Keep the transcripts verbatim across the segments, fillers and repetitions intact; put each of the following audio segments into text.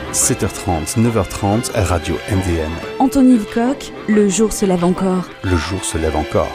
sept heures trente, neuf heures trente, Radio M D N. Anthony Lecoq, le jour se lève encore. Le jour se lève encore.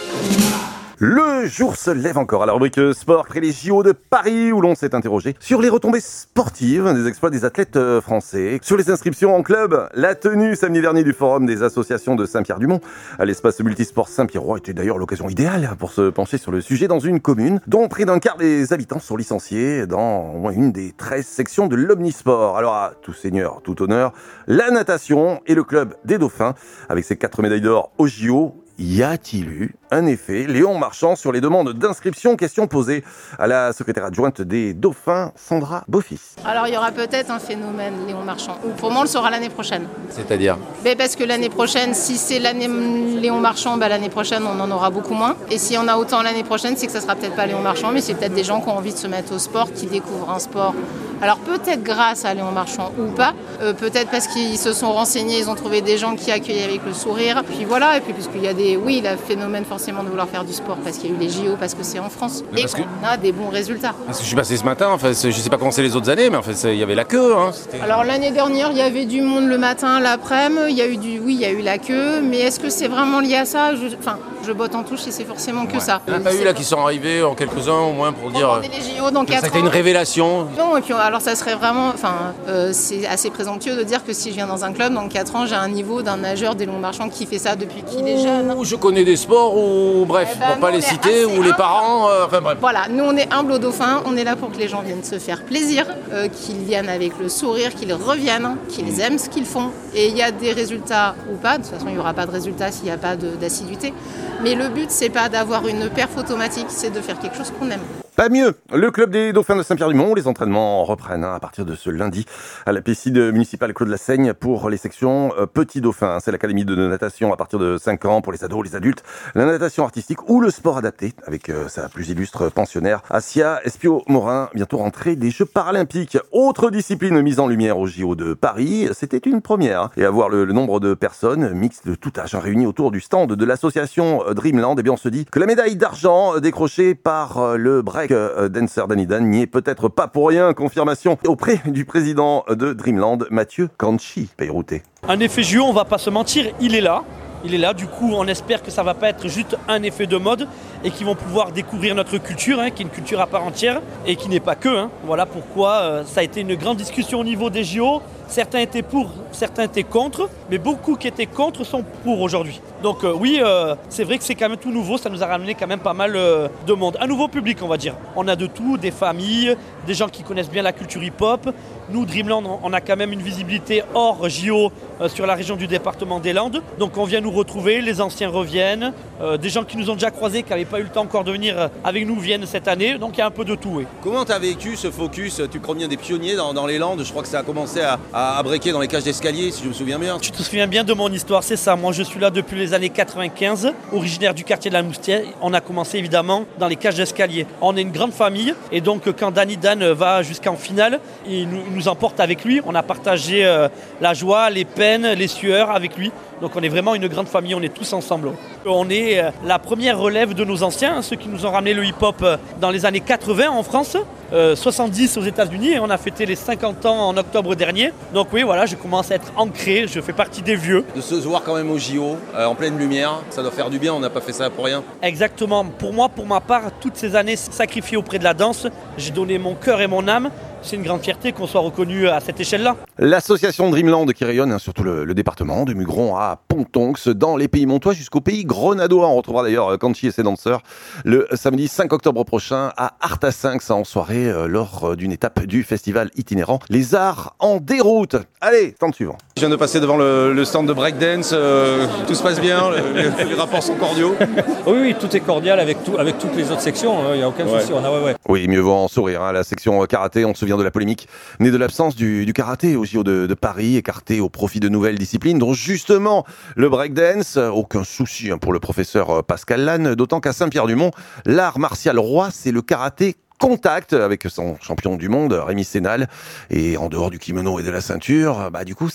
Le jour se lève encore à la rubrique sport après les J O de Paris où l'on s'est interrogé sur les retombées sportives des exploits des athlètes français, sur les inscriptions en club, la tenue samedi dernier du forum des associations de Saint-Pierre-du-Mont à l'espace multisport Saint-Pierrois était d'ailleurs l'occasion idéale pour se pencher sur le sujet dans une commune dont près d'un quart des habitants sont licenciés dans au moins une des treize sections de l'omnisport. Alors à tout seigneur, tout honneur, la natation et le club des Dauphins avec ses quatre médailles d'or aux J O. Y a-t-il eu un effet Léon Marchand sur les demandes d'inscription? Question posée à la secrétaire adjointe des Dauphins, Sandra Beaufils. Alors il y aura peut-être un phénomène Léon Marchand, ou pour moi on le saura l'année prochaine. C'est-à-dire ben Parce que l'année prochaine, si c'est l'année Léon Marchand, ben l'année prochaine on en aura beaucoup moins. Et si on a autant l'année prochaine, c'est que ça sera peut-être pas Léon Marchand, mais c'est peut-être des gens qui ont envie de se mettre au sport, qui découvrent un sport. Alors peut-être grâce à Léon Marchand ou pas, euh, peut-être parce qu'ils se sont renseignés, ils ont trouvé des gens qui accueillent avec le sourire. Puis voilà, et puis puisqu'il y a des, oui, le phénomène forcément de vouloir faire du sport parce qu'il y a eu les J O, parce que c'est en France mais et qu'on que... a des bons résultats. Parce que je suis passé ce matin, enfin, je sais pas comment c'est les autres années, mais en fait il y avait la queue. Hein, Alors l'année dernière, il y avait du monde le matin, l'après-midi, il y a eu du, oui, il y a eu la queue, mais est-ce que c'est vraiment lié à ça? je... Enfin, je botte en touche et c'est forcément que ouais. ça. Il n'y en a pas eu là qui sont arrivés en quelques-uns au moins pour dire. Les J O dans quatre ans. C'était une révélation. Non, et puis alors ça serait vraiment, enfin, euh, c'est assez présomptueux de dire que si je viens dans un club dans quatre ans, j'ai un niveau d'un nageur des Léon Marchand qui fait ça depuis qu'il est jeune. Ou je connais des sports ou bref, eh ben, pour pas les citer, ou les parents, euh, enfin bref. Voilà, nous on est humbles au Dauphin, on est là pour que les gens viennent se faire plaisir, euh, qu'ils viennent avec le sourire, qu'ils reviennent, qu'ils aiment ce qu'ils font. Et il y a des résultats ou pas, de toute façon il n'y aura pas de résultats s'il n'y a pas de, d'assiduité. Mais le but c'est pas d'avoir une perf automatique, c'est de faire quelque chose qu'on aime. Pas mieux. Le club des Dauphins de Saint-Pierre-du-Mont, les entraînements reprennent hein, à partir de ce lundi à la piscine municipale Claude Lassaigne pour les sections euh, Petits Dauphins. C'est l'académie de natation à partir de cinq ans pour les ados, les adultes, la natation artistique ou le sport adapté avec euh, sa plus illustre pensionnaire Assia Espio-Morin, bientôt rentrée des Jeux paralympiques. Autre discipline mise en lumière aux J O de Paris, c'était une première. Et à voir le, le nombre de personnes mixtes de tout âge hein, réunies autour du stand de l'association Dreamland, eh bien on se dit que la médaille d'argent décrochée par euh, le break Euh, Dancer Danny Dan n'y est peut-être pas pour rien. Confirmation auprès du président de Dreamland, Mathieu Canchi Peyrouté. Un effet J O, on va pas se mentir, il est là. Il est là, du coup on espère que ça va pas être juste un effet de mode et qu'ils vont pouvoir découvrir notre culture, hein, qui est une culture à part entière et qui n'est pas que. Hein. Voilà pourquoi euh, ça a été une grande discussion au niveau des J O. Certains étaient pour, certains étaient contre, mais beaucoup qui étaient contre sont pour aujourd'hui. Donc euh, oui, euh, c'est vrai que c'est quand même tout nouveau, ça nous a ramené quand même pas mal euh, de monde. Un nouveau public, on va dire. On a de tout, des familles, des gens qui connaissent bien la culture hip-hop. Nous, Dreamland, on a quand même une visibilité hors J O euh, sur la région du département des Landes. Donc on vient nous retrouver, les anciens reviennent, euh, des gens qui nous ont déjà croisés, qui n'avaient pas eu le temps encore de venir avec nous viennent cette année. Donc il y a un peu de tout, oui. Comment tu as vécu ce focus? Tu crois bien des pionniers dans, dans les Landes. Je crois que ça a commencé à, à, à breaker dans les cages d'escalier, si je me souviens bien. Tu te souviens bien de mon histoire, c'est ça. Moi, je suis là depuis les années quatre-vingt-quinze, originaire du quartier de la Moustière. On a commencé évidemment dans les cages d'escalier. On est une grande famille et donc quand Danny Dan va jusqu'en finale, il nous, il nous emporte avec lui. On a partagé euh, la joie, les peines, les sueurs avec lui. Donc on est vraiment une grande famille, on est tous ensemble. On est euh, la première relève de nos anciens, hein, ceux qui nous ont ramené le hip-hop euh, dans les années quatre-vingts en France, euh, soixante-dix aux États-Unis, et on a fêté les cinquante ans en octobre dernier. Donc oui, voilà, je commence à être ancré, je fais partie des vieux. De se voir quand même au J O, euh, en pleine lumière, ça doit faire du bien, on n'a pas fait ça pour rien. Exactement. Pour moi, pour ma part, toutes ces années sacrifiées auprès de la danse, j'ai donné mon cœur et mon âme. C'est une grande fierté qu'on soit reconnu à cette échelle-là. L'association Dreamland qui rayonne hein, sur tout le, le département, de Mugron à Pontonx, dans les pays montois jusqu'au pays grenadois. On retrouvera d'ailleurs Canchi et ses danseurs le samedi cinq octobre prochain à Artasynx en soirée euh, lors d'une étape du festival itinérant Les Arts en déroute. Allez, stand suivant. Je viens de passer devant le, le stand de breakdance, euh, tout se passe bien, le, les rapports sont cordiaux. Oui, oui, tout est cordial avec, tout, avec toutes les autres sections, il hein, n'y a aucun ouais. souci. On a, ouais, ouais. Oui, mieux vaut en sourire. Hein, la section karaté, on se souvient de la polémique née de l'absence du, du karaté au J O de, de Paris, écarté au profit de nouvelles disciplines, dont justement le breakdance. Aucun souci hein, pour le professeur Pascal Lannes, d'autant qu'à Saint-Pierre-du-Mont, l'art martial roi, c'est le karaté contact avec son champion du monde, Rémi Sénal. Et en dehors du kimono et de la ceinture, bah du coup, c'est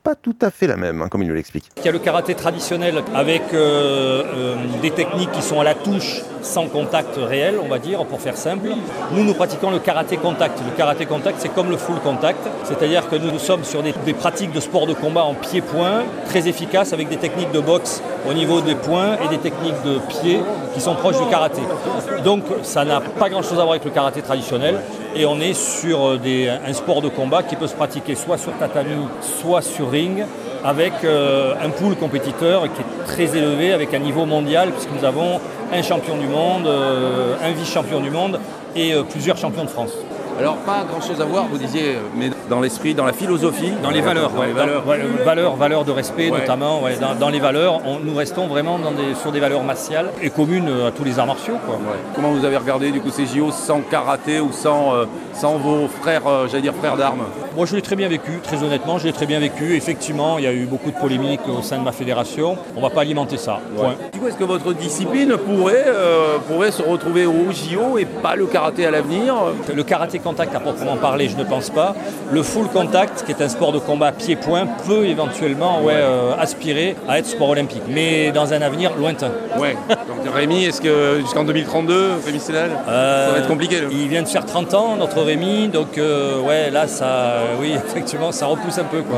pas tout à fait la même, hein, comme il nous l'explique. Il y a le karaté traditionnel avec euh, euh, des techniques qui sont à la touche, sans contact réel, on va dire, pour faire simple. Nous, nous pratiquons le karaté contact. Le karaté contact, c'est comme le full contact, c'est-à-dire que nous, nous sommes sur des, des pratiques de sport de combat en pied-point, très efficaces, avec des techniques de boxe au niveau des poings et des techniques de pied qui sont proches du karaté. Donc, ça n'a pas grand-chose à voir avec le karaté traditionnel, et on est sur des, un sport de combat qui peut se pratiquer soit sur tatami, soit sur ring, avec euh, un pool compétiteur qui est très élevé, avec un niveau mondial, puisque nous avons un champion du monde, euh, un vice-champion du monde et euh, plusieurs champions de France. Alors, pas grand-chose à voir, vous disiez, mais dans l'esprit, dans la philosophie. Dans les valeurs, dans ouais, les valeurs. Ouais, valeurs, valeurs de respect Ouais. notamment. Ouais, dans, dans les valeurs, on, nous restons vraiment dans des, sur des valeurs martiales et communes à tous les arts martiaux, quoi. Ouais. Comment vous avez regardé du coup ces J O sans karaté ou sans, euh, sans vos frères, euh, j'allais dire frères d'armes? Moi, je l'ai très bien vécu, très honnêtement, je l'ai très bien vécu. Effectivement, il y a eu beaucoup de polémiques au sein de ma fédération. On ne va pas alimenter ça. Point. Ouais. Du coup, est-ce que votre discipline pourrait, euh, pourrait se retrouver au J O et pas le karaté à l'avenir? Le karaté contact à proprement parler, je ne pense pas. Le full contact, qui est un sport de combat pied-point, peut éventuellement ouais, euh, aspirer à être sport olympique, mais dans un avenir lointain. Ouais. Donc Rémi, est-ce que jusqu'en deux mille trente-deux, Rémi Sénal, euh, ça va être compliqué là. Il vient de faire trente ans, notre Rémi, donc euh, ouais, là, ça, euh, oui, effectivement, ça repousse un peu, quoi.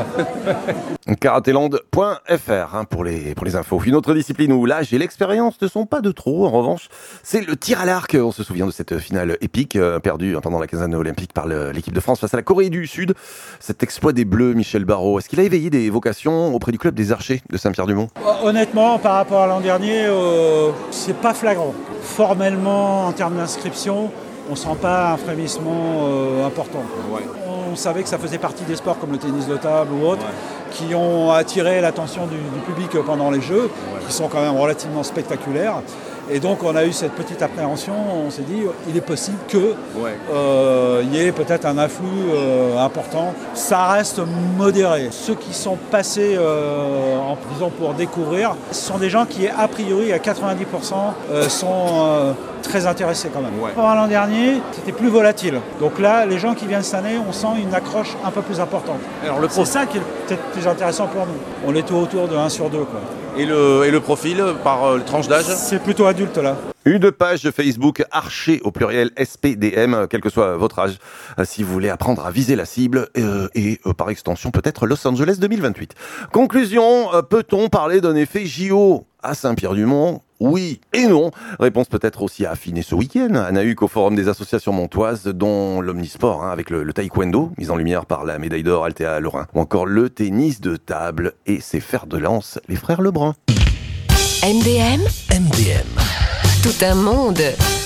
karatéland point f r hein, pour, les, pour les infos. Une autre discipline où l'âge et l'expérience ne sont pas de trop, en revanche, c'est le tir à l'arc. On se souvient de cette finale épique, euh, perdue pendant la quinzaine olympique par le, l'équipe de France face à la Corée du Sud. Cet exploit des Bleus, Michel Barraud, est-ce qu'il a éveillé des vocations auprès du club des Archers de Saint-Pierre-du-Mont? Honnêtement, par rapport à l'an dernier, euh, c'est pas flagrant. Formellement, en termes d'inscription, on ne sent pas un frémissement euh, important. Ouais. On savait que ça faisait partie des sports comme le tennis de table ou autres, ouais, qui ont attiré l'attention du, du public pendant les Jeux, ouais, qui sont quand même relativement spectaculaires. Et donc on a eu cette petite appréhension, on s'est dit il est possible qu'il ouais. euh, y ait peut-être un afflux euh, important. Ça reste modéré. Ceux qui sont passés euh, en prison pour découvrir, ce sont des gens qui a priori à quatre-vingt-dix pour cent euh, sont euh, très intéressés quand même. Ouais. Pendant l'an dernier, c'était plus volatile. Donc là, les gens qui viennent cette année, on sent une accroche un peu plus importante. Alors le prof... C'est ça qui est peut-être plus intéressant pour nous. On est autour de un sur deux, quoi. Et le, et le profil par euh, tranche d'âge? C'est plutôt adulte là. Une page de Facebook Archer au pluriel S P D M, quel que soit votre âge, si vous voulez apprendre à viser la cible euh, et euh, par extension peut-être Los Angeles deux mille vingt-huit. Conclusion, euh, peut-on parler d'un effet J O à Saint-Pierre-du-Mont? Oui et non. Réponse peut-être aussi à affiner ce week-end. Anna Huck au Forum des associations montoises, dont l'omnisport, hein, avec le, le taekwondo, mis en lumière par la médaille d'or Althea Lorrain, ou encore le tennis de table et ses fers de lance, les frères Lebrun. M D M M D M. Tout un monde.